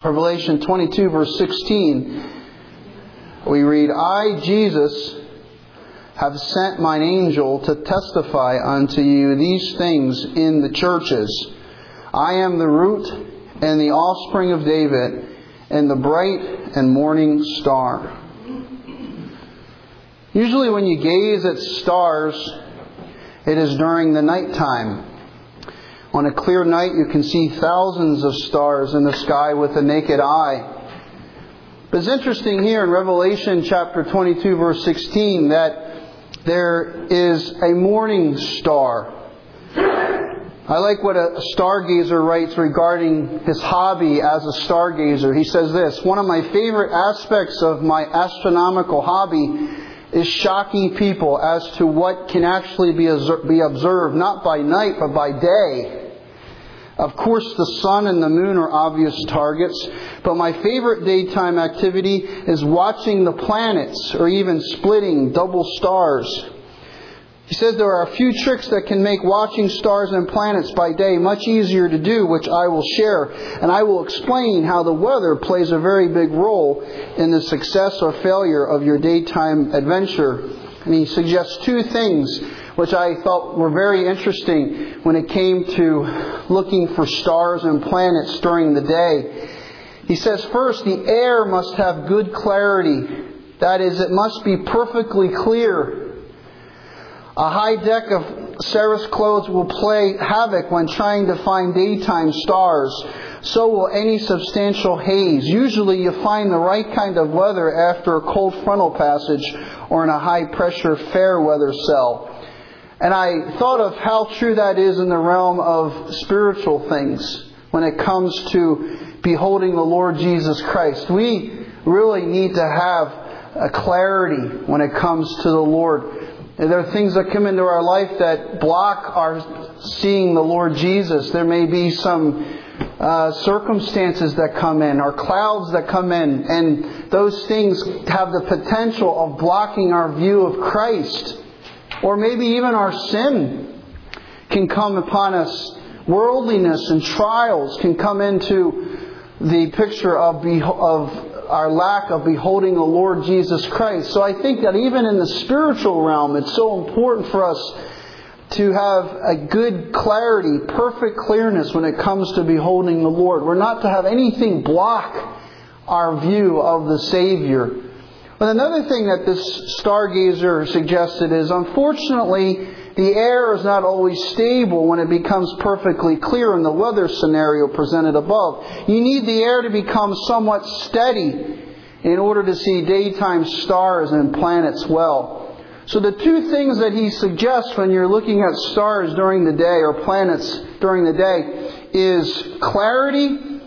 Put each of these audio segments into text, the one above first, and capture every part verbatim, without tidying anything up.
Revelation twenty-two, verse sixteen, we read, I, Jesus, have sent mine angel to testify unto you these things in the churches. I am the root and the offspring of David, and the bright and morning star. Usually when you gaze at stars, it is during the nighttime. On a clear night, you can see thousands of stars in the sky with the naked eye. But it's interesting here in Revelation chapter twenty-two, verse sixteen, that there is a morning star. I like what a stargazer writes regarding his hobby as a stargazer. He says this, one of my favorite aspects of my astronomical hobby is shocking people as to what can actually be observed, not by night, but by day. Of course, the sun and the moon are obvious targets, but my favorite daytime activity is watching the planets, or even splitting double stars. He says there are a few tricks that can make watching stars and planets by day much easier to do, which I will share. And I will explain how the weather plays a very big role in the success or failure of your daytime adventure. And he suggests two things which I thought were very interesting when it came to looking for stars and planets during the day. He says, first, the air must have good clarity. That is, it must be perfectly clear. A high deck of Ceres clothes will play havoc when trying to find daytime stars. So will any substantial haze. Usually you find the right kind of weather after a cold frontal passage or in a high pressure fair weather cell. And I thought of how true that is in the realm of spiritual things when it comes to beholding the Lord Jesus Christ. We really need to have a clarity when it comes to the Lord. And there are things that come into our life that block our seeing the Lord Jesus. There may be some uh, circumstances that come in, or clouds that come in, and those things have the potential of blocking our view of Christ. Or maybe even our sin can come upon us. Worldliness and trials can come into the picture of, beho- of our lack of beholding the Lord Jesus Christ. So I think that even in the spiritual realm, it's so important for us to have a good clarity, perfect clearness when it comes to beholding the Lord. We're not to have anything block our view of the Savior. But another thing that this stargazer suggested is, unfortunately, the air is not always stable when it becomes perfectly clear in the weather scenario presented above. You need the air to become somewhat steady in order to see daytime stars and planets well. So the two things that he suggests when you're looking at stars during the day, or planets during the day, is clarity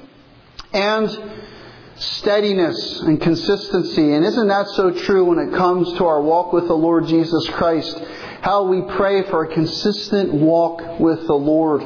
and steadiness and consistency. And isn't that so true when it comes to our walk with the Lord Jesus Christ? How we pray for a consistent walk with the Lord.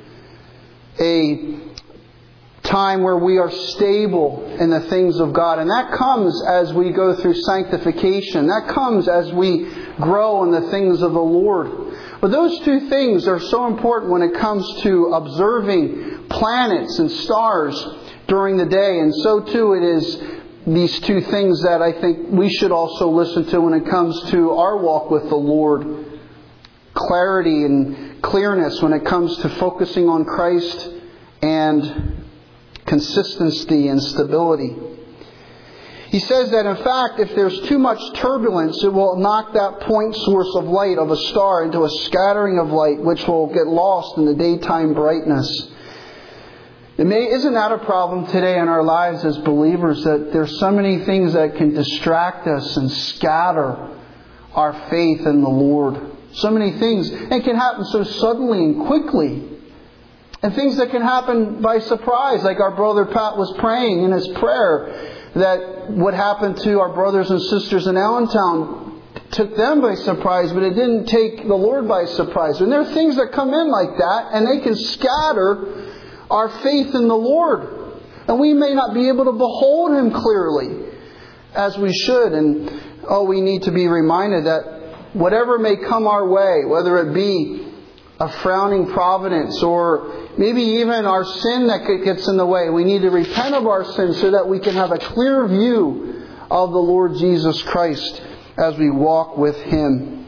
A time where we are stable in the things of God. And that comes as we go through sanctification. That comes as we grow in the things of the Lord. But those two things are so important when it comes to observing planets and stars during the day. And so too it is these two things that I think we should also listen to when it comes to our walk with the Lord. Clarity and clearness when it comes to focusing on Christ, and consistency and stability. He says that in fact, if there's too much turbulence, it will knock that point source of light of a star into a scattering of light, which will get lost in the daytime brightness. It may, isn't that a problem today in our lives as believers, that there's so many things that can distract us and scatter our faith in the Lord? So many things. And it can happen so suddenly and quickly. And things that can happen by surprise, like our brother Pat was praying in his prayer, that what happened to our brothers and sisters in Allentown took them by surprise, but it didn't take the Lord by surprise. And there are things that come in like that, and they can scatter our faith in the Lord. And we may not be able to behold Him clearly as we should. And oh, we need to be reminded that whatever may come our way, whether it be a frowning providence, or maybe even our sin that gets in the way. We need to repent of our sin so that we can have a clear view of the Lord Jesus Christ as we walk with Him.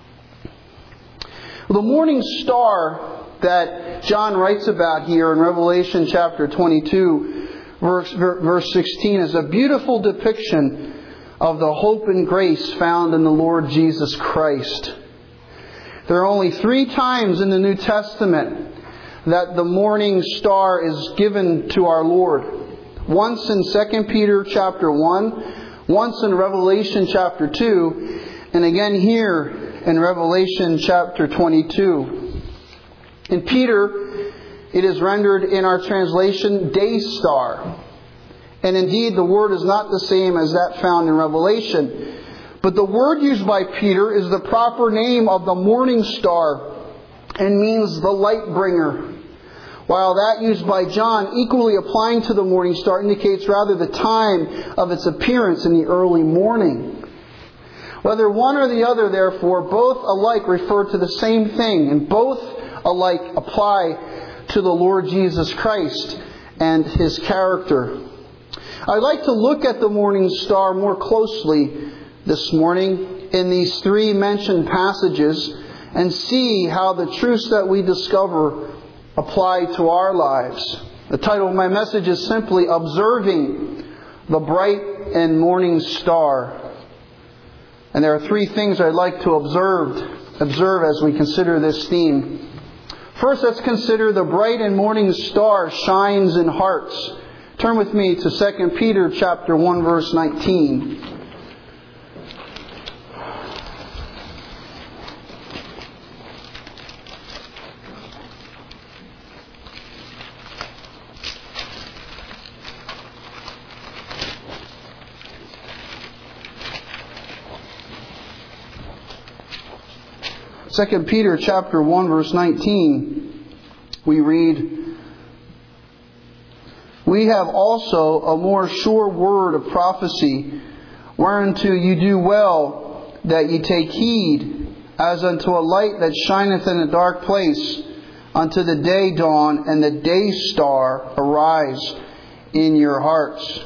The morning star that John writes about here in Revelation chapter twenty-two, verse, verse sixteen, is a beautiful depiction of the hope and grace found in the Lord Jesus Christ. There are only three times in the New Testament that the morning star is given to our Lord. Once in Second Peter chapter one, once in Revelation chapter two, and again here in Revelation chapter twenty-two. In Peter, it is rendered in our translation, day star. And indeed, the word is not the same as that found in Revelation. But the word used by Peter is the proper name of the morning star and means the light bringer. While that used by John, equally applying to the morning star, indicates rather the time of its appearance in the early morning. Whether one or the other, therefore, both alike refer to the same thing, and both alike apply to the Lord Jesus Christ and His character. I'd like to look at the morning star more closely this morning in these three mentioned passages and see how the truths that we discover apply to our lives. The title of my message is simply Observing the Bright and Morning Star. And there are three things I'd like to observe, observe as we consider this theme. First, let's consider the bright and morning star shines in hearts. Turn with me to Second Peter chapter one, verse nineteen. Second Peter chapter one, verse nineteen, we read, "We have also a more sure word of prophecy, whereunto you do well that ye take heed, as unto a light that shineth in a dark place, unto the day dawn and the day star arise in your hearts."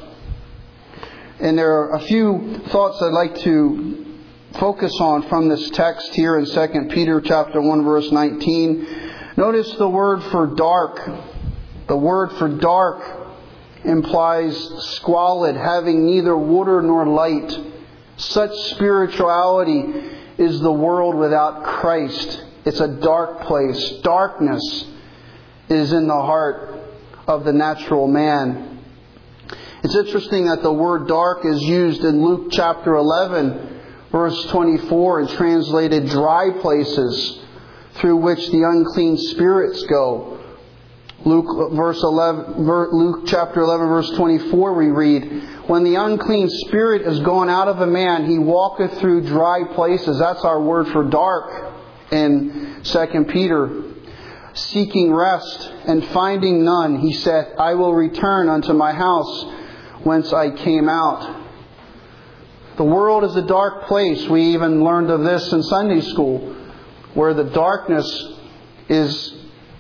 And there are a few thoughts I'd like to focus on from this text here in Second Peter chapter one, verse nineteen. Notice the word for dark. The word for dark implies squalid, having neither water nor light. Such spirituality is the world without Christ. It's a dark place. Darkness is in the heart of the natural man. It's interesting that the word dark is used in Luke chapter eleven, verse twenty-four, and translated dry places through which the unclean spirits go. Luke verse eleven, Luke chapter eleven, verse twenty-four, we read, "When the unclean spirit is gone out of a man, he walketh through dry places." That's our word for dark in Second Peter. "Seeking rest and finding none, he said, I will return unto my house whence I came out." The world is a dark place. We even learned of this in Sunday school, where the darkness is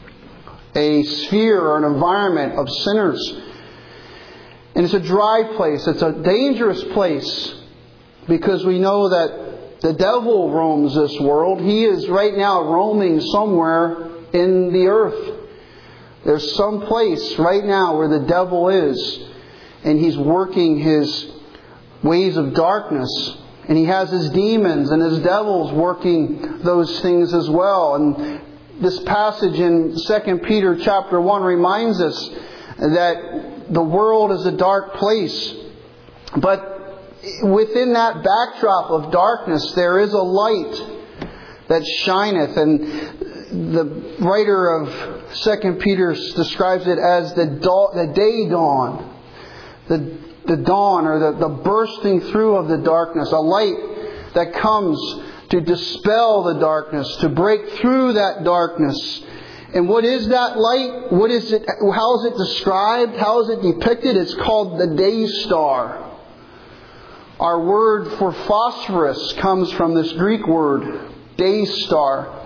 a sphere or an environment of sinners. And it's a dry place. It's a dangerous place, because we know that the devil roams this world. He is right now roaming somewhere in the earth. There's some place right now where the devil is, and he's working his ways of darkness, and he has his demons and his devils working those things as well. And this passage in Second Peter chapter one reminds us that the world is a dark place, but within that backdrop of darkness there is a light that shineth. And the writer of Second Peter describes it as the, da- the day dawn, the the dawn, or the, the bursting through of the darkness, a light that comes to dispel the darkness, to break through that darkness. And what is that light? What is it? How is it described? How is it depicted? It's called the day star. Our word for phosphorus comes from this Greek word, day star.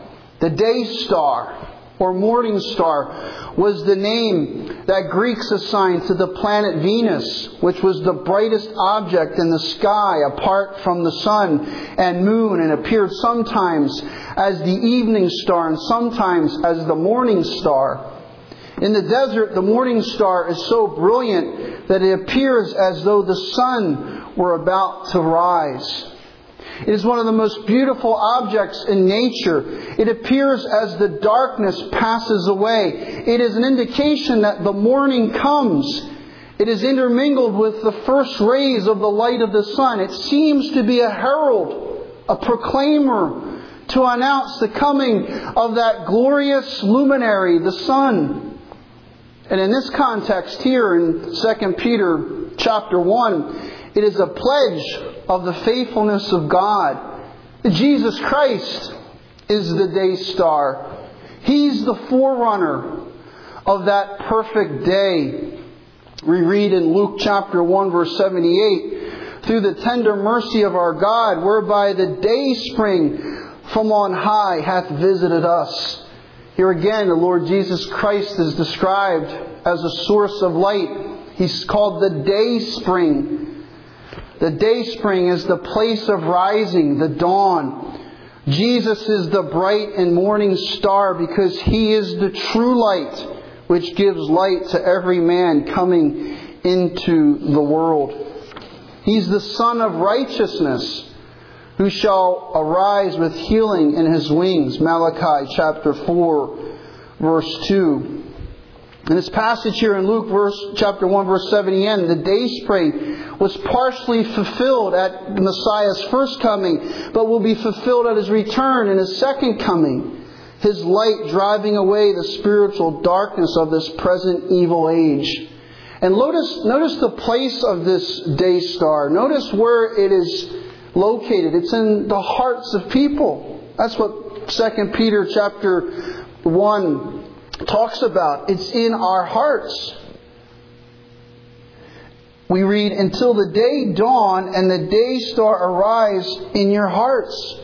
The day star, or morning star, was the name that Greeks assigned to the planet Venus, which was the brightest object in the sky apart from the sun and moon, and appeared sometimes as the evening star and sometimes as the morning star. In the desert, the morning star is so brilliant that it appears as though the sun were about to rise. It is one of the most beautiful objects in nature. It appears as the darkness passes away. It is an indication that the morning comes. It is intermingled with the first rays of the light of the sun. It seems to be a herald, a proclaimer, to announce the coming of that glorious luminary, the sun. And in this context here in Second Peter chapter one, it is a pledge of the faithfulness of God. Jesus Christ is the day star. He's the forerunner of that perfect day. We read in Luke chapter one verse seventy-eight, through the tender mercy of our God, whereby the day spring from on high hath visited us. Here again, the Lord Jesus Christ is described as a source of light. He's called the day spring. The day spring is the place of rising, the dawn. Jesus is the bright and morning star because He is the true light, which gives light to every man coming into the world. He's the Son of righteousness, who shall arise with healing in His wings. Malachi chapter four, verse two. In this passage here in Luke verse, chapter one, verse seventy-one, the day spring was partially fulfilled at Messiah's first coming, but will be fulfilled at His return in His second coming. His light driving away the spiritual darkness of this present evil age. And notice, notice the place of this day star. Notice where it is located. It's in the hearts of people. That's what Second Peter chapter one talks about. It's in our hearts. We read, until the day dawn and the day star arise in your hearts.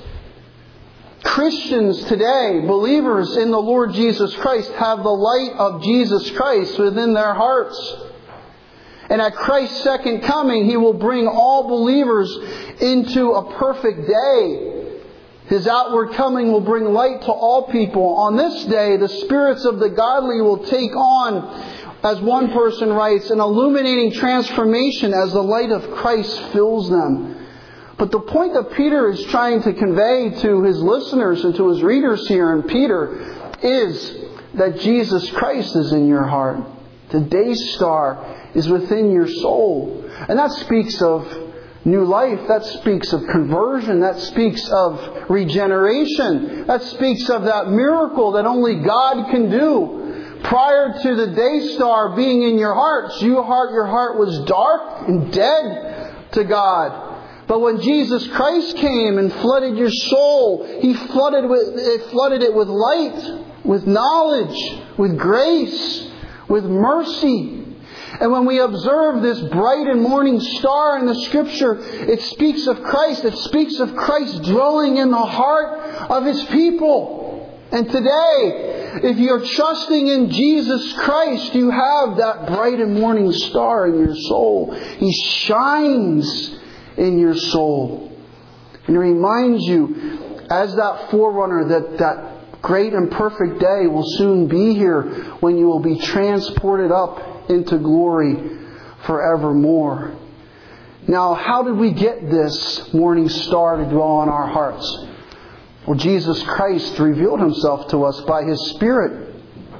Christians today, believers in the Lord Jesus Christ, have the light of Jesus Christ within their hearts. And at Christ's second coming, He will bring all believers into a perfect day. His outward coming will bring light to all people. On this day, the spirits of the godly will take on, as one person writes, an illuminating transformation as the light of Christ fills them. But the point that Peter is trying to convey to his listeners and to his readers here in Peter is that Jesus Christ is in your heart. The day star is within your soul. And that speaks of new life. That speaks of conversion. That speaks of regeneration. That speaks of that miracle that only God can do. Prior to the day star being in your hearts, your heart, your heart was dark and dead to God. But when Jesus Christ came and flooded your soul, He flooded with, it flooded it with light, with knowledge, with grace, with mercy. And when we observe this bright and morning star in the Scripture, it speaks of Christ. It speaks of Christ dwelling in the heart of His people. And today, if you're trusting in Jesus Christ, you have that bright and morning star in your soul. He shines in your soul. And it reminds you, as that forerunner, that that great and perfect day will soon be here when you will be transported up into glory forevermore. Now, how did we get this morning star to dwell in our hearts? Well, Jesus Christ revealed Himself to us by His Spirit.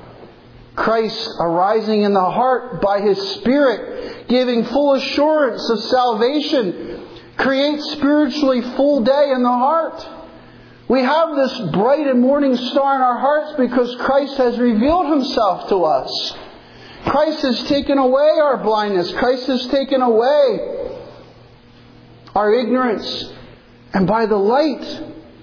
Christ arising in the heart by His Spirit, giving full assurance of salvation, creates spiritually full day in the heart. We have this bright and morning star in our hearts because Christ has revealed Himself to us. Christ has taken away our blindness. Christ has taken away our ignorance. And by the light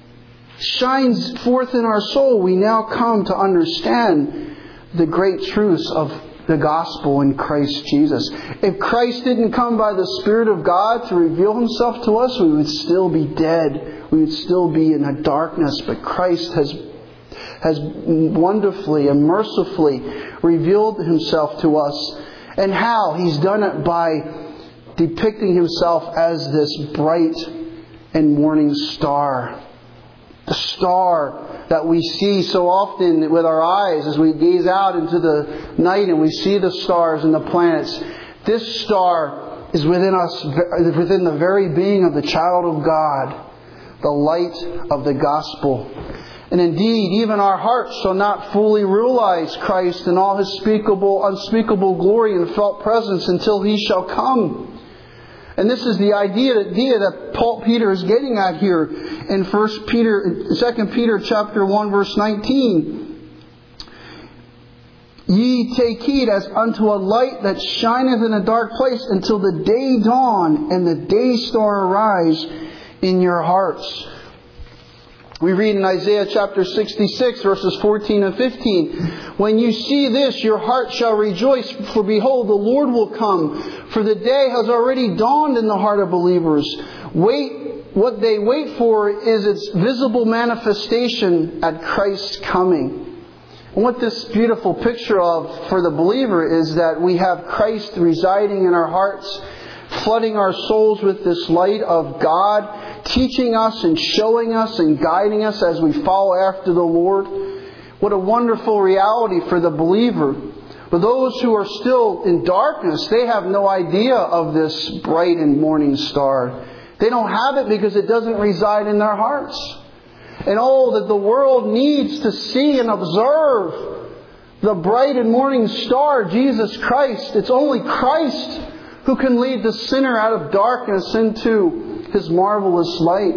shines forth in our soul, we now come to understand the great truths of the gospel in Christ Jesus. If Christ didn't come by the Spirit of God to reveal Himself to us, we would still be dead. We would still be in a darkness. But Christ has has wonderfully and mercifully revealed Himself to us. And how He's done it by depicting Himself as this bright and morning star. The star that we see so often with our eyes as we gaze out into the night and we see the stars and the planets. This star is within us, within the very being of the child of God, the light of the gospel. And indeed, even our hearts shall not fully realize Christ in all His speakable, unspeakable glory and felt presence until He shall come. And this is the idea, idea that Paul Peter is getting at here in First Peter, Second Peter chapter one, verse nineteen. Ye take heed as unto a light that shineth in a dark place until the day dawn and the day star arise in your hearts. We read in Isaiah chapter sixty-six, verses fourteen and fifteen. When you see this, your heart shall rejoice, for behold, the Lord will come. For the day has already dawned in the heart of believers. Wait, what they wait for is its visible manifestation at Christ's coming. And what this beautiful picture of for the believer is that we have Christ residing in our hearts, flooding our souls with this light of God, teaching us and showing us and guiding us as we follow after the Lord. What a wonderful reality for the believer. But those who are still in darkness, they have no idea of this bright and morning star. They don't have it because it doesn't reside in their hearts. And oh, that the world needs to see and observe the bright and morning star, Jesus Christ. It's only Christ who can lead the sinner out of darkness into His marvelous light.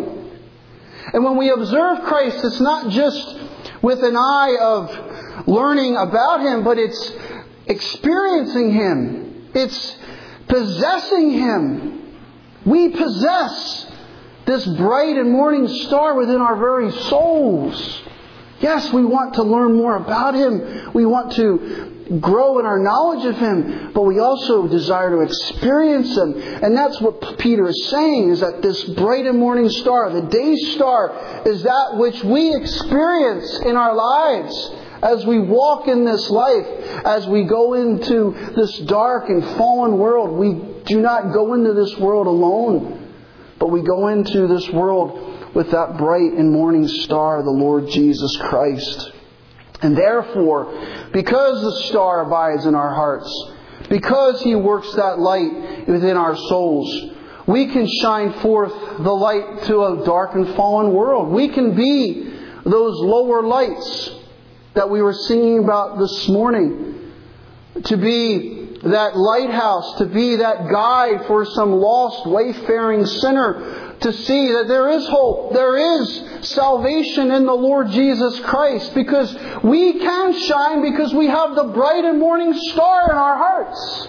And when we observe Christ, it's not just with an eye of learning about Him, but it's experiencing Him. It's possessing Him. We possess this bright and morning star within our very souls. Yes, we want to learn more about Him. We want to grow in our knowledge of Him, but we also desire to experience Him. And that's what Peter is saying, is that this bright and morning star, the day star, is that which we experience in our lives as we walk in this life, as we go into this dark and fallen world. We do not go into this world alone, but we go into this world with that bright and morning star, the Lord Jesus Christ. And therefore, because the star abides in our hearts, because He works that light within our souls, we can shine forth the light to a dark and fallen world. We can be those lower lights that we were singing about this morning. To be that lighthouse, to be that guide for some lost, wayfaring sinner, to see that there is hope, there is salvation in the Lord Jesus Christ, because we can shine because we have the bright and morning star in our hearts.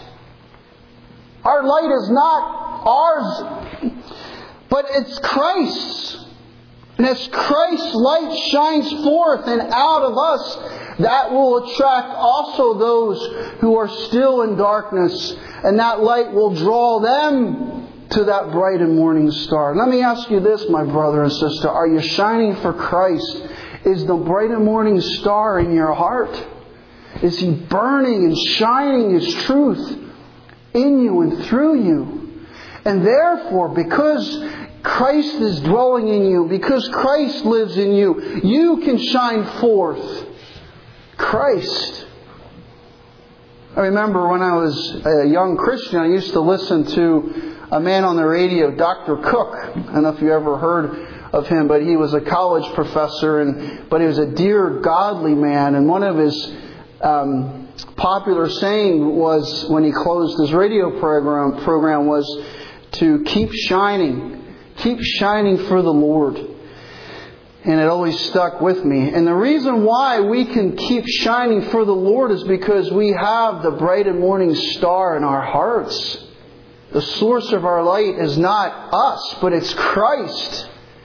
Our light is not ours, but it's Christ's. And as Christ's light shines forth and out of us, that will attract also those who are still in darkness. And that light will draw them to that bright and morning star. Let me ask you this, my brother and sister. Are you shining for Christ? Is the bright and morning star in your heart? Is He burning and shining His truth in you and through you? And therefore, because Christ is dwelling in you, because Christ lives in you, you can shine forth Christ. I remember when I was a young Christian, I used to listen to a man on the radio, Doctor Cook. I don't know if you ever heard of him, but he was a college professor, and but he was a dear, godly man. And one of his um, popular saying was, when he closed his radio program, program was to keep shining. Keep shining for the Lord. And it always stuck with me. And the reason why we can keep shining for the Lord is because we have the bright and morning star in our hearts. The source of our light is not us, but it's Christ.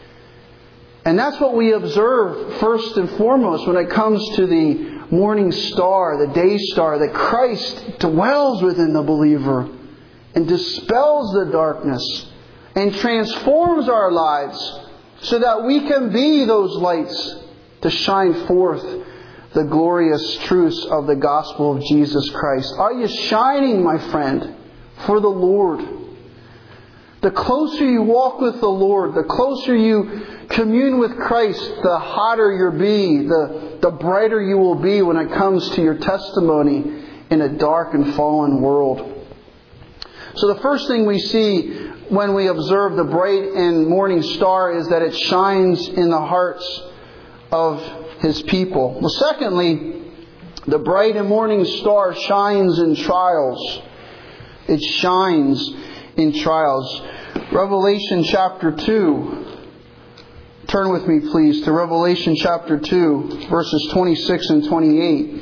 And that's what we observe first and foremost when it comes to the morning star, the day star, that Christ dwells within the believer and dispels the darkness and transforms our lives so that we can be those lights to shine forth the glorious truths of the gospel of Jesus Christ? Are you shining, my friend, for the Lord? The closer you walk with the Lord, the closer you commune with Christ, the hotter you'll be, the, the brighter you will be when it comes to your testimony in a dark and fallen world. So the first thing we see when we observe the bright and morning star is that it shines in the hearts of His people. Well, secondly, the bright and morning star shines in trials. It shines in trials. Revelation chapter two. Turn with me, please, to Revelation chapter two, verses twenty-six and twenty-eight.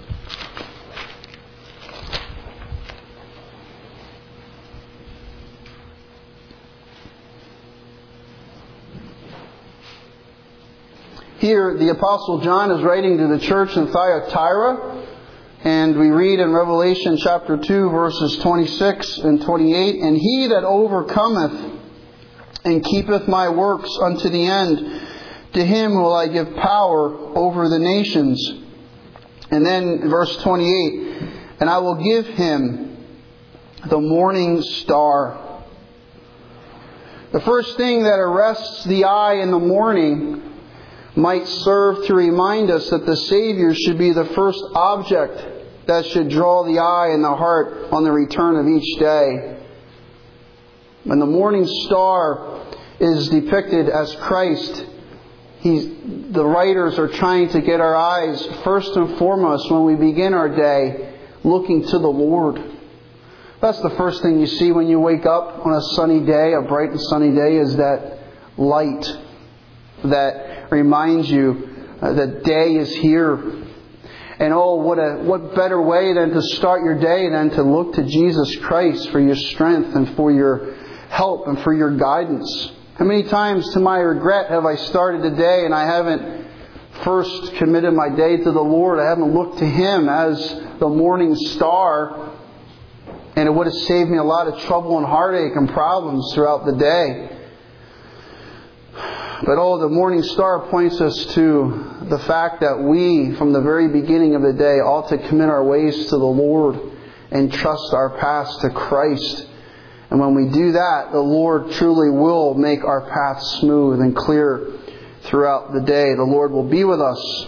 Here, the Apostle John is writing to the church in Thyatira, and we read in Revelation chapter two, verses twenty-six and twenty-eight, "And he that overcometh and keepeth my works unto the end, to him will I give power over the nations." And then verse twenty-eight, "And I will give him the morning star." The first thing that arrests the eye in the morning might serve to remind us that the Savior should be the first object that should draw the eye and the heart on the return of each day. When the morning star is depicted as Christ, he's, the writers are trying to get our eyes first and foremost when we begin our day looking to the Lord. That's the first thing you see when you wake up on a sunny day, a bright and sunny day, is that light that reminds you uh, that day is here. And oh, what a what better way than to start your day than to look to Jesus Christ for your strength and for your help and for your guidance. How many times, to my regret, have I started a day and I haven't first committed my day to the Lord? I haven't looked to Him as the morning star, and it would have saved me a lot of trouble and heartache and problems throughout the day. But oh, the morning star points us to the fact that we, from the very beginning of the day, ought to commit our ways to the Lord and trust our paths to Christ. And when we do that, the Lord truly will make our path smooth and clear throughout the day. The Lord will be with us.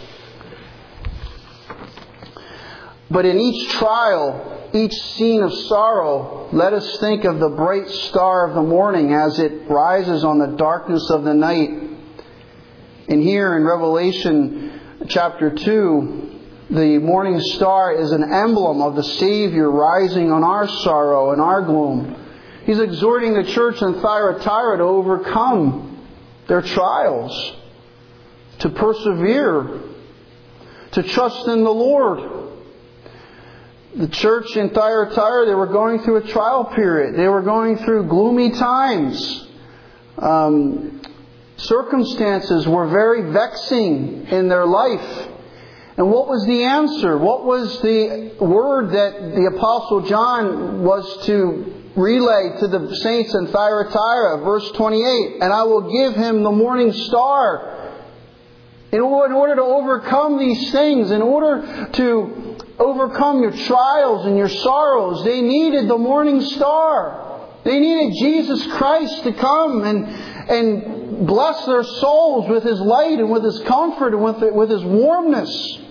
But in each trial, each scene of sorrow, let us think of the bright star of the morning as it rises on the darkness of the night. And here in Revelation chapter two, the morning star is an emblem of the Savior rising on our sorrow and our gloom. He's exhorting the church in Thyatira to overcome their trials, to persevere, to trust in the Lord. The church in Thyatira, they were going through a trial period. They were going through gloomy times. Um, circumstances were very vexing in their life. And what was the answer? What was the word that the Apostle John was to relay to the saints in Thyatira? Verse twenty-eight, "And I will give him the morning star." In order to overcome these things, in order to overcome your trials and your sorrows, they needed the morning star. They needed Jesus Christ to come and and bless their souls with His light and with His comfort and with, with His warmness.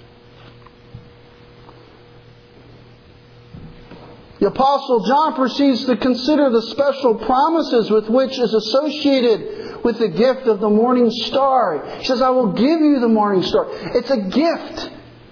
The Apostle John proceeds to consider the special promises with which is associated with the gift of the morning star. He says, "I will give you the morning star." It's a gift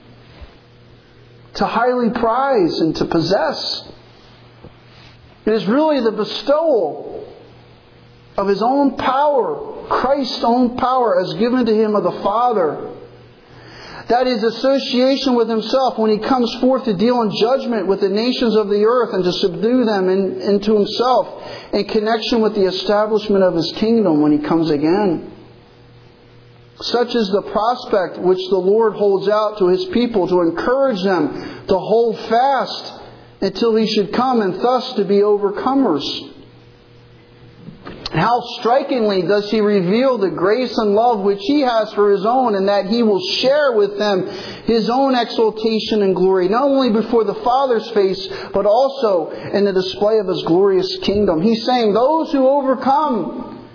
to highly prize and to possess. It is really the bestowal of His own power, Christ's own power as given to Him of the Father. That is association with Himself when He comes forth to deal in judgment with the nations of the earth and to subdue them in, into Himself in connection with the establishment of His kingdom when He comes again. Such is the prospect which the Lord holds out to His people to encourage them to hold fast until He should come and thus to be overcomers. How strikingly does He reveal the grace and love which He has for His own, and that He will share with them His own exaltation and glory, not only before the Father's face, but also in the display of His glorious kingdom. He's saying, those who overcome,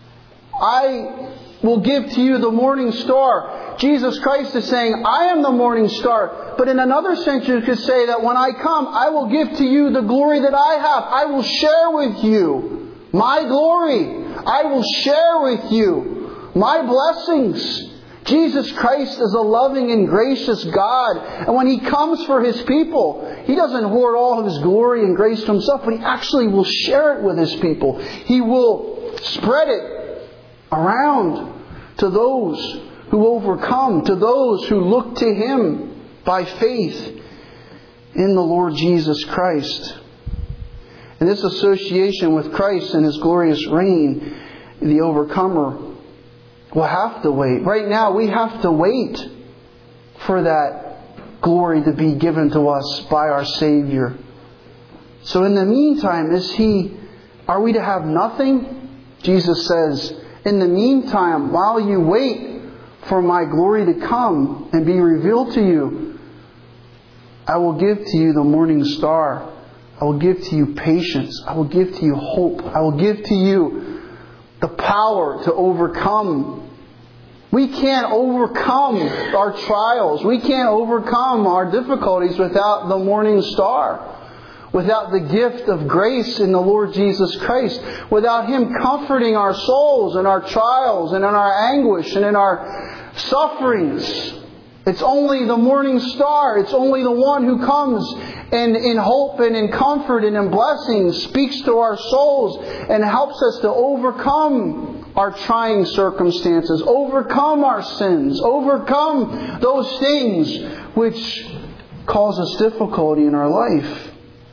I will give to you the morning star. Jesus Christ is saying, I am the morning star. But in another sense, you could say that when I come, I will give to you the glory that I have. I will share with you my glory. I will share with you my blessings. Jesus Christ is a loving and gracious God. And when He comes for His people, He doesn't hoard all of His glory and grace to Himself, but He actually will share it with His people. He will spread it around to those who overcome, to those who look to Him by faith in the Lord Jesus Christ. And this association with Christ and His glorious reign, the overcomer will have to wait. Right now, we have to wait for that glory to be given to us by our Savior. So in the meantime, is He, are we to have nothing? Jesus says, in the meantime, while you wait for my glory to come and be revealed to you, I will give to you the morning star. I will give to you patience. I will give to you hope. I will give to you the power to overcome. We can't overcome our trials. We can't overcome our difficulties without the morning star. Without the gift of grace in the Lord Jesus Christ. Without Him comforting our souls in our trials and in our anguish and in our sufferings. It's only the morning star. It's only the one who comes and in hope and in comfort and in blessing speaks to our souls and helps us to overcome our trying circumstances, overcome our sins, overcome those things which cause us difficulty in our life.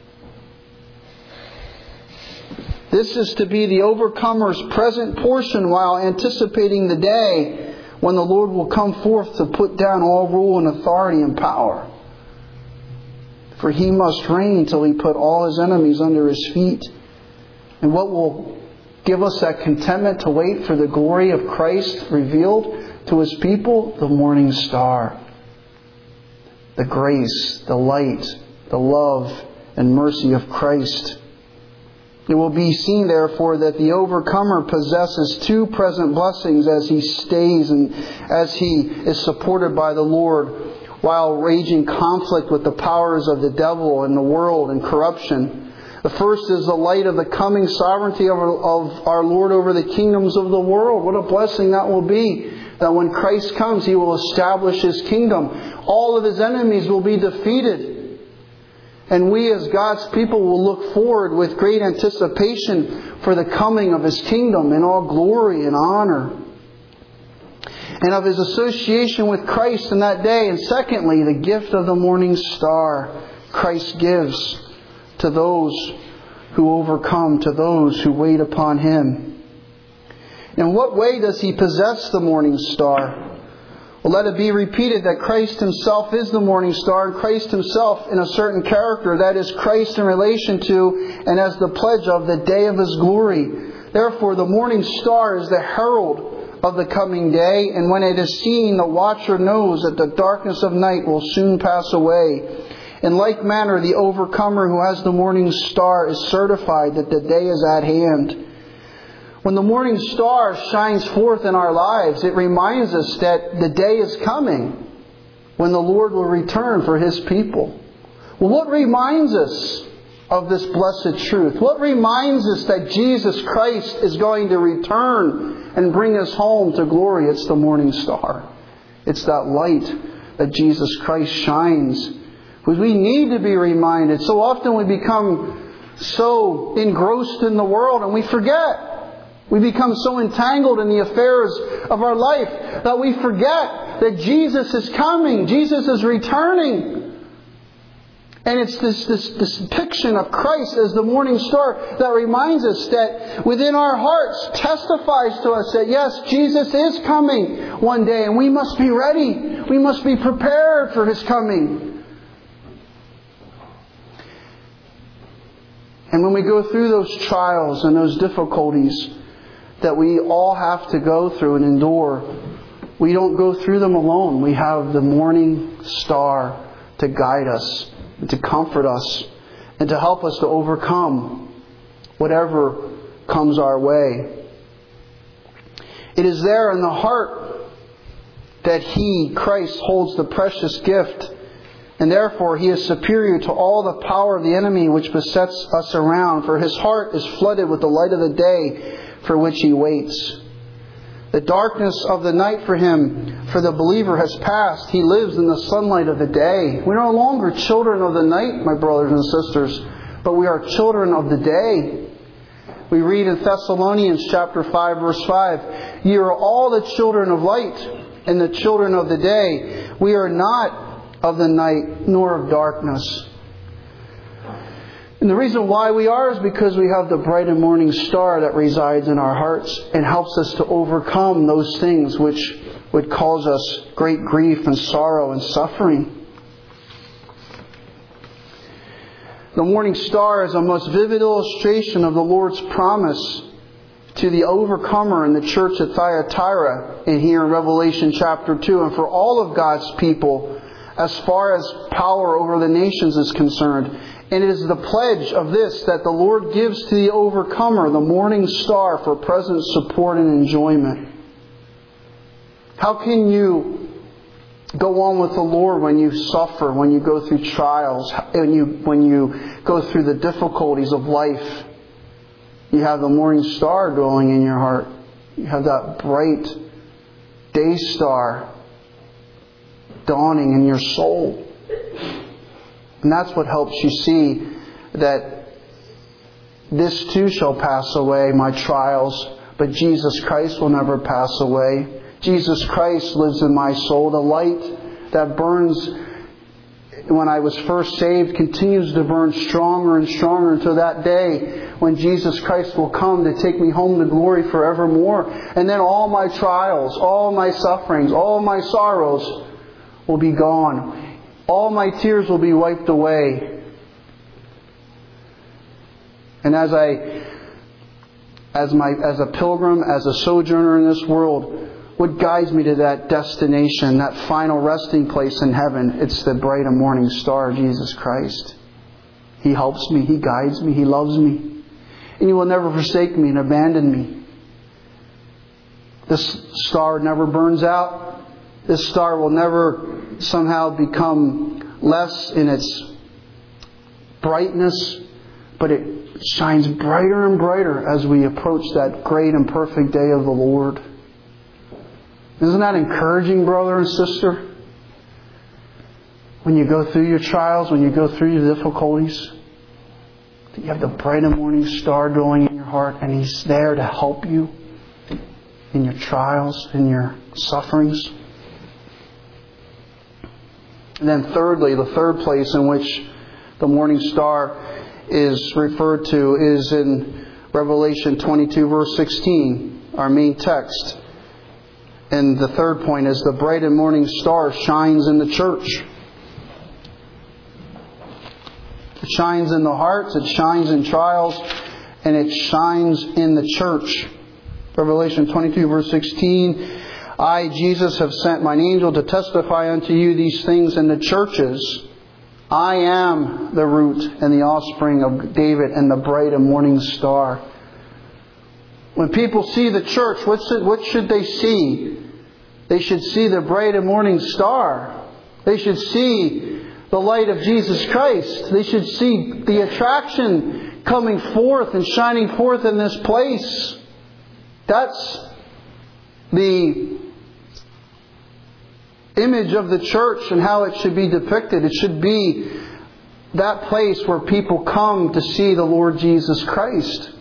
This is to be the overcomer's present portion while anticipating the day when the Lord will come forth to put down all rule and authority and power. For He must reign till He put all His enemies under His feet. And what will give us that contentment to wait for the glory of Christ revealed to His people? The morning star. The grace, the light, the love and mercy of Christ. It will be seen, therefore, that the overcomer possesses two present blessings as he stays and as he is supported by the Lord while raging conflict with the powers of the devil and the world and corruption. The first is the light of the coming sovereignty of our Lord over the kingdoms of the world. What a blessing that will be. That when Christ comes, He will establish His kingdom. All of His enemies will be defeated. And we as God's people will look forward with great anticipation for the coming of His kingdom in all glory and honor. And of His association with Christ in that day. And secondly, the gift of the morning star Christ gives to those who overcome, to those who wait upon Him. In what way does He possess the morning star? Well, let it be repeated that Christ Himself is the morning star, and Christ Himself in a certain character, that is Christ in relation to and as the pledge of the day of His glory. Therefore, the morning star is the herald of the coming day, and when it is seen, the watcher knows that the darkness of night will soon pass away. In like manner, the overcomer who has the morning star is certified that the day is at hand. When the morning star shines forth in our lives, it reminds us that the day is coming when the Lord will return for His people. Well, what reminds us of this blessed truth? What reminds us that Jesus Christ is going to return and bring us home to glory? It's the morning star. It's that light that Jesus Christ shines. Because we need to be reminded. So often we become so engrossed in the world and we forget. We become so entangled in the affairs of our life that we forget that Jesus is coming. Jesus is returning. And it's this, this, this depiction of Christ as the morning star that reminds us that within our hearts testifies to us that yes, Jesus is coming one day and we must be ready. We must be prepared for His coming. And when we go through those trials and those difficulties, that we all have to go through and endure, we don't go through them alone. We have the morning star to guide us, and to comfort us, and to help us to overcome whatever comes our way. It is there in the heart that He, Christ, holds the precious gift, and therefore He is superior to all the power of the enemy which besets us around, for His heart is flooded with the light of the day for which He waits. The darkness of the night for Him, for the believer, has passed. He lives in the sunlight of the day. We're no longer children of the night, my brothers and sisters, but we are children of the day. We read in Thessalonians chapter five, verse five, "Ye are all the children of light and the children of the day. We are not of the night nor of darkness." And the reason why we are is because we have the bright and morning star that resides in our hearts and helps us to overcome those things which would cause us great grief and sorrow and suffering. The morning star is a most vivid illustration of the Lord's promise to the overcomer in the church at Thyatira and here in Revelation chapter two, and for all of God's people as far as power over the nations is concerned. And it is the pledge of this that the Lord gives to the overcomer, the morning star, for present support and enjoyment. How can you go on with the Lord when you suffer, when you go through trials, when you, when you go through the difficulties of life? You have the morning star dwelling in your heart. You have that bright day star dawning in your soul. And that's what helps you see that this too shall pass away, my trials, but Jesus Christ will never pass away. Jesus Christ lives in my soul. The light that burns when I was first saved continues to burn stronger and stronger until that day when Jesus Christ will come to take me home to glory forevermore. And then all my trials, all my sufferings, all my sorrows will be gone. All my tears will be wiped away. And as I, as my, as a pilgrim, as a sojourner in this world, what guides me to that destination, that final resting place in heaven? It's the bright and morning star, Jesus Christ. He helps me. He guides me. He loves me. And He will never forsake me and abandon me. This star never burns out. This star will never somehow become less in its brightness, but it shines brighter and brighter as we approach that great and perfect day of the Lord. Isn't that encouraging, brother and sister? When you go through your trials, when you go through your difficulties, that you have the bright and morning star dwelling in your heart, and He's there to help you in your trials, in your sufferings. And then thirdly, the third place in which the morning star is referred to is in Revelation twenty-two, verse sixteen, our main text. And the third point is the bright and morning star shines in the church. It shines in the hearts, it shines in trials, and it shines in the church. Revelation twenty-two, verse sixteen, "I, Jesus, have sent mine angel to testify unto you these things in the churches. I am the root and the offspring of David and the bright and morning star." When people see the church, what's it, what should they see? They should see the bright and morning star. They should see the light of Jesus Christ. They should see the attraction coming forth and shining forth in this place. That's the image of the church and how it should be depicted. It should be that place where people come to see the Lord Jesus Christ.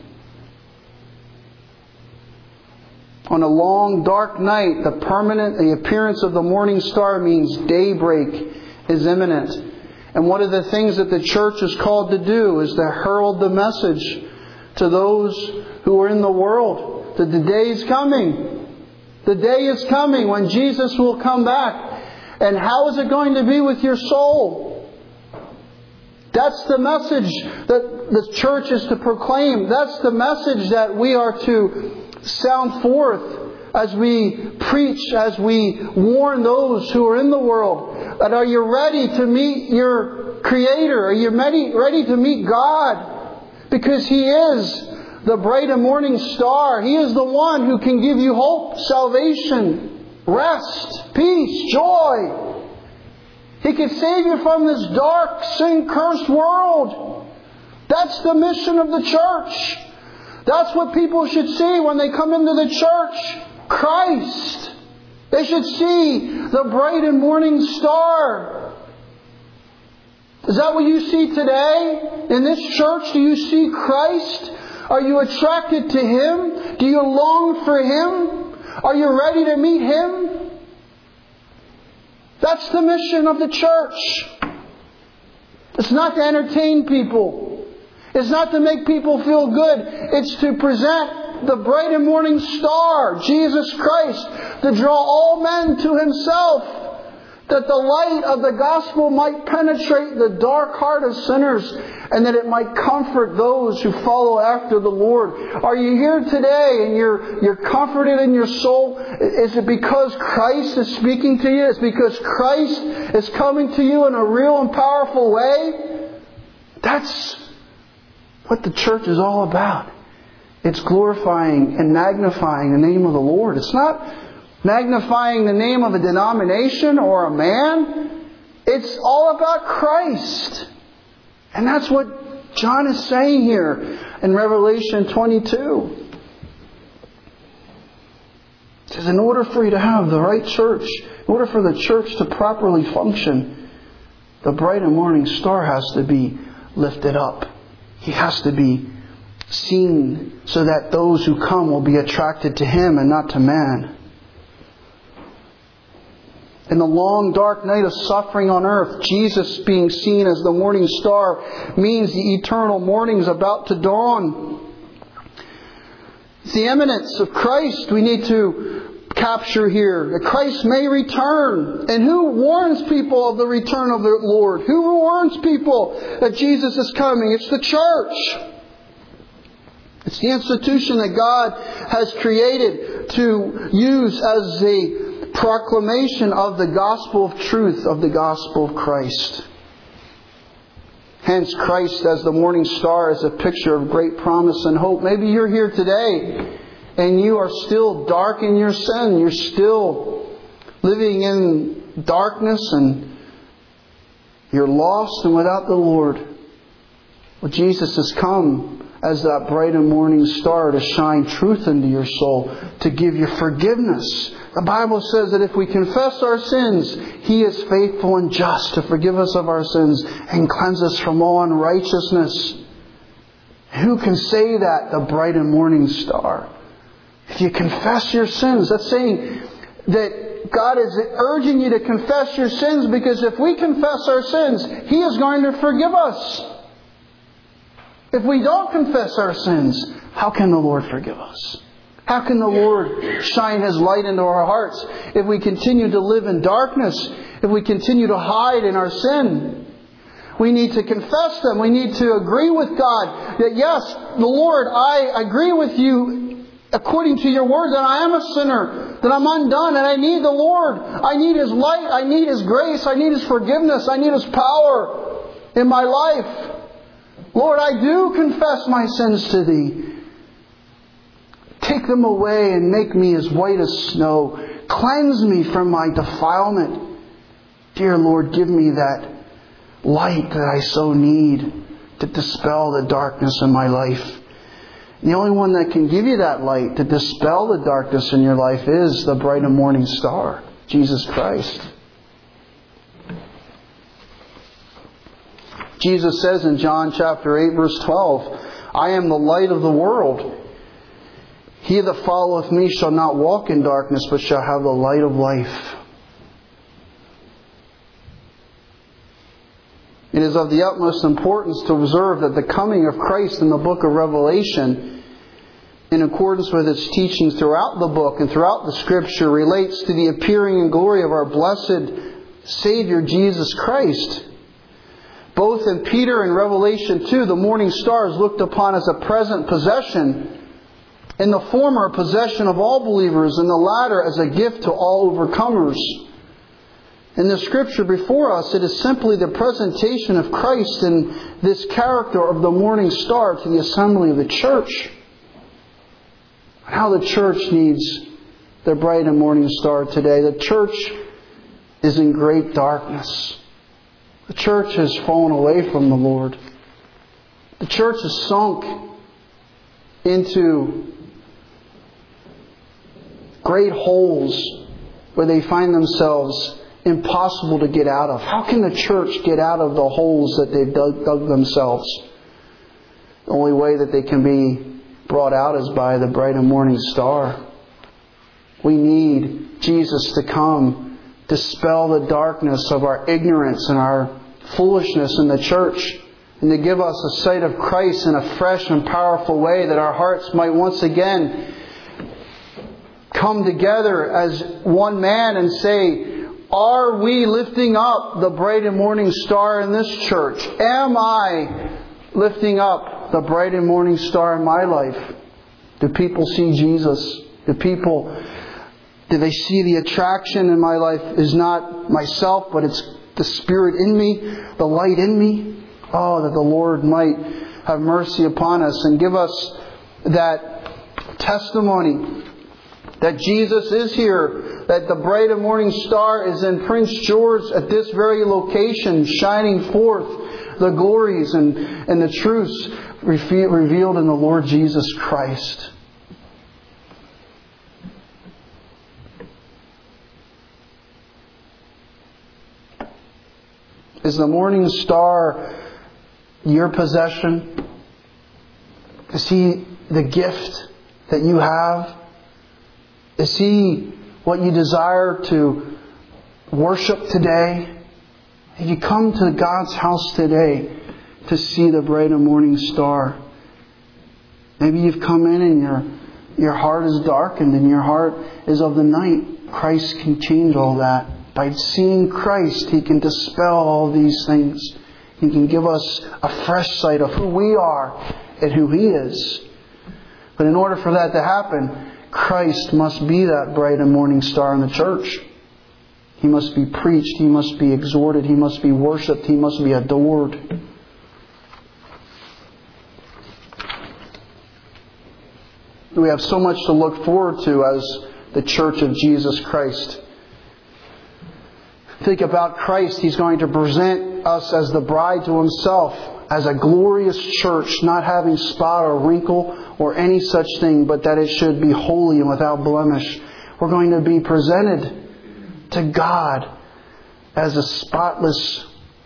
On a long, dark night, the permanent, the appearance of the morning star means daybreak is imminent. And one of the things that the church is called to do is to herald the message to those who are in the world that the day is coming. The day is coming when Jesus will come back. And how is it going to be with your soul? That's the message that the church is to proclaim. That's the message that we are to sound forth as we preach, as we warn those who are in the world, that are you ready to meet your Creator? Are you ready, ready to meet God? Because He is the bright and morning star. He is the one who can give you hope, salvation, rest, peace, joy. He can save you from this dark, sin-cursed world. That's the mission of the church. That's what people should see when they come into the church. Christ. They should see the bright and morning star. Is that what you see today? In this church, do you see Christ? Are you attracted to Him? Do you long for Him? Are you ready to meet Him? That's the mission of the church. It's not to entertain people. It's not to make people feel good. It's to present the bright and morning star, Jesus Christ, to draw all men to Himself, that the light of the gospel might penetrate the dark heart of sinners, and that it might comfort those who follow after the Lord. Are you here today and you're you're comforted in your soul? Is it because Christ is speaking to you? It's because Christ is coming to you in a real and powerful way? That's what the church is all about. It's glorifying and magnifying the name of the Lord. It's not magnifying the name of a denomination or a man. It's all about Christ. And that's what John is saying here in Revelation twenty-two. It says, in order for you to have the right church, in order for the church to properly function, the bright and morning star has to be lifted up. He has to be seen so that those who come will be attracted to Him and not to man. In the long dark night of suffering on earth, Jesus being seen as the morning star means the eternal morning is about to dawn. It's the imminence of Christ we need to capture here. That Christ may return. And who warns people of the return of the Lord? Who warns people that Jesus is coming? It's the church. It's the institution that God has created to use as a proclamation of the gospel of truth, of the gospel of Christ. Hence, Christ as the morning star is a picture of great promise and hope. Maybe you're here today and you are still dark in your sin. You're still living in darkness and you're lost and without the Lord. Well, Jesus has come as that bright and morning star to shine truth into your soul, to give you forgiveness. The Bible says that if we confess our sins, He is faithful and just to forgive us of our sins and cleanse us from all unrighteousness. Who can say that? The bright and morning star. If you confess your sins, that's saying that God is urging you to confess your sins, because if we confess our sins, He is going to forgive us. If we don't confess our sins, how can the Lord forgive us? How can the Lord shine His light into our hearts if we continue to live in darkness, if we continue to hide in our sin? We need to confess them. We need to agree with God that, yes, the Lord, I agree with you according to your word that I am a sinner, that I'm undone, and I need the Lord. I need His light. I need His grace. I need His forgiveness. I need His power in my life. Lord, I do confess my sins to Thee. Take them away and make me as white as snow. Cleanse me from my defilement. Dear Lord, give me that light that I so need to dispel the darkness in my life. And the only one that can give you that light to dispel the darkness in your life is the bright and morning star, Jesus Christ. Jesus says in John chapter eight, verse twelve, I am the light of the world. He that followeth me shall not walk in darkness, but shall have the light of life. It is of the utmost importance to observe that the coming of Christ in the book of Revelation, in accordance with its teachings throughout the book and throughout the Scripture, relates to the appearing in glory of our blessed Savior Jesus Christ. Both in Peter and Revelation two, the morning star is looked upon as a present possession In the former, a possession of all believers, and the latter as a gift to all overcomers. In the Scripture before us, it is simply the presentation of Christ in this character of the morning star to the assembly of the church. How the church needs the bright and morning star today. The church is in great darkness. The church has fallen away from the Lord. The church is sunk into great holes where they find themselves impossible to get out of. How can the church get out of the holes that they've dug, dug themselves? The only way that they can be brought out is by the bright and morning star. We need Jesus to come, dispel the darkness of our ignorance and our foolishness in the church, and to give us a sight of Christ in a fresh and powerful way, that our hearts might once again come together as one man and say, are we lifting up the bright and morning star in this church? Am I lifting up the bright and morning star in my life? Do people see Jesus? Do people, do they see the attraction in my life is not myself, but it's the Spirit in me, the light in me? Oh, that the Lord might have mercy upon us and give us that testimony that Jesus is here, that the bright and morning star is in Prince George at this very location, shining forth the glories and, and the truths revealed in the Lord Jesus Christ. Is the morning star your possession? Is he the gift that you have? Is he what you desire to worship today? Have you come to God's house today to see the bright and morning star? Maybe you've come in and your, your heart is darkened and your heart is of the night. Christ can change all that. By seeing Christ, He can dispel all these things. He can give us a fresh sight of who we are and who He is. But in order for that to happen, Christ must be that bright and morning star in the church. He must be preached. He must be exhorted. He must be worshipped. He must be adored. We have so much to look forward to as the Church of Jesus Christ. Think about Christ. He's going to present us as the bride to Himself, as a glorious church, not having spot or wrinkle or any such thing, but that it should be holy and without blemish. We're going to be presented to God as a spotless,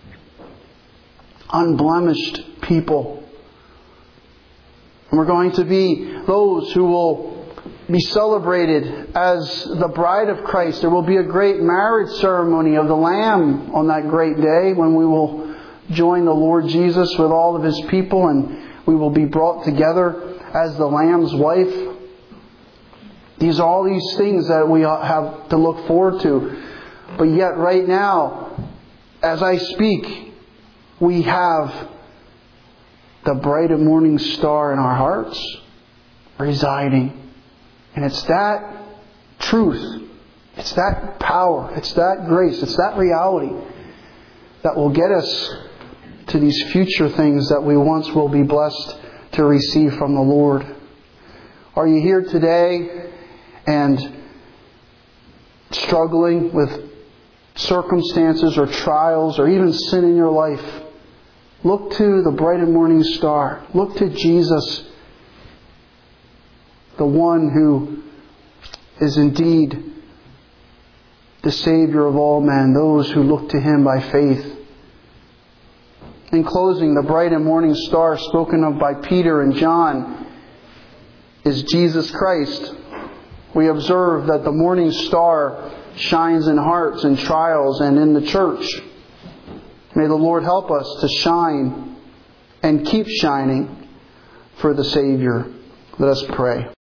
unblemished people. And we're going to be those who will be celebrated as the bride of Christ. There will be a great marriage ceremony of the Lamb on that great day when we will join the Lord Jesus with all of His people, and we will be brought together as the Lamb's wife. These are all these things that we have to look forward to. But yet right now, as I speak, we have the bright and morning star in our hearts residing. And it's that truth, it's that power, it's that grace, it's that reality that will get us to these future things that we once will be blessed to receive from the Lord. Are you here today and struggling with circumstances or trials or even sin in your life? Look to the bright and morning star. Look to Jesus, the one who is indeed the Savior of all men, those who look to Him by faith. In closing, the bright and morning star spoken of by Peter and John is Jesus Christ. We observe that the morning star shines in hearts and trials and in the church. May the Lord help us to shine and keep shining for the Savior. Let us pray.